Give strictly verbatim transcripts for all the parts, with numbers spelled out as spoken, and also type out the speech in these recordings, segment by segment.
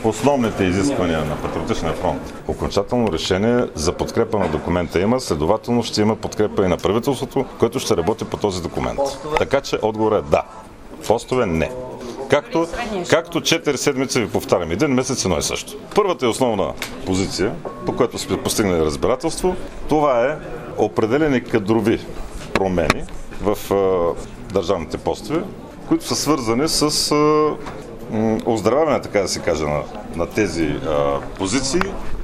основните изисквания на Патриотичния фронт. Окончателно решение за подкрепа на документа има, следователно ще има подкрепа и на правителството, което ще работи по този документ. Така че отговорът е да. Постове не. Както, както четири седмици ви повтарям, един месец едно и също. Първата и основна позиция, по която сме постигнали разбирателство, това е определени кадрови промени в а, държавните постове, които са свързани с а, м, оздравяване, така да се каже, на, на тези а, позиции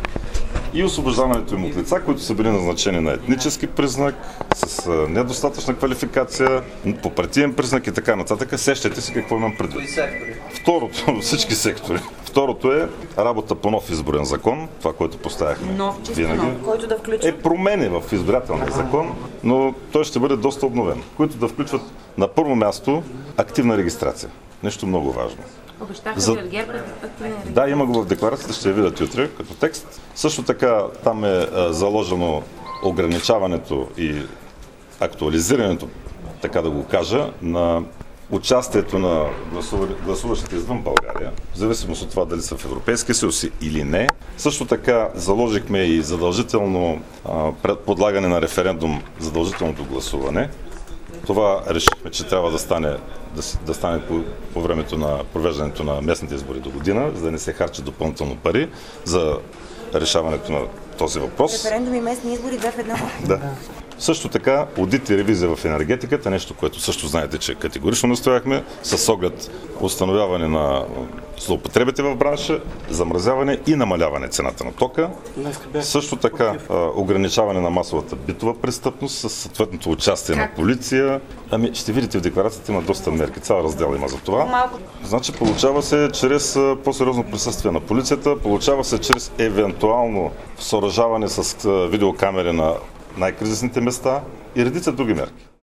и освобождаването им от лица, които са били назначени на етнически признак, с недостатъчна квалификация, по партиен признак и така нататък. Сещайте си какво имам предвид. Второто, всички сектори. Второто е работа по нов изборен закон, това, което поставяхме нов, винаги, нов, който да включва? Е промени в избирателния закон, но той ще бъде доста обновен, които да включват на първо място активна регистрация. Нещо много важно. Обещаха За... ви от ГЕРБ активна регистрация? Да, има го в декларацията, ще я видят утре като текст. Също така там е а, заложено ограничаването и актуализирането, така да го кажа, на участието на гласуващите извън България, в зависимост от това дали са в Европейския съюз или не. Също така заложихме и задължително а, подлагане на референдум, задължителното гласуване. Това решихме, че трябва да стане, да, да стане по, по времето на провеждането на местните избори до година, за да не се харчат допълнително пари за решаването на този въпрос. Референдум и местни избори две в едно. Да. Също така, одит и ревизия в енергетиката, нещо, което също знаете, че категорично настояхме, с оглед установяване на злоупотребите в бранша, замразяване и намаляване цената на тока. Също така, ограничаване на масовата битова престъпност с съответното участие на полиция. Ами, ще видите в декларацията има доста мерки, цял раздел има за това. Малко. Значи, получава се чрез по-сериозно присъствие на полицията, получава се чрез евентуално съоръжаване с видеокамери на най-кризисните места и редица други мерки.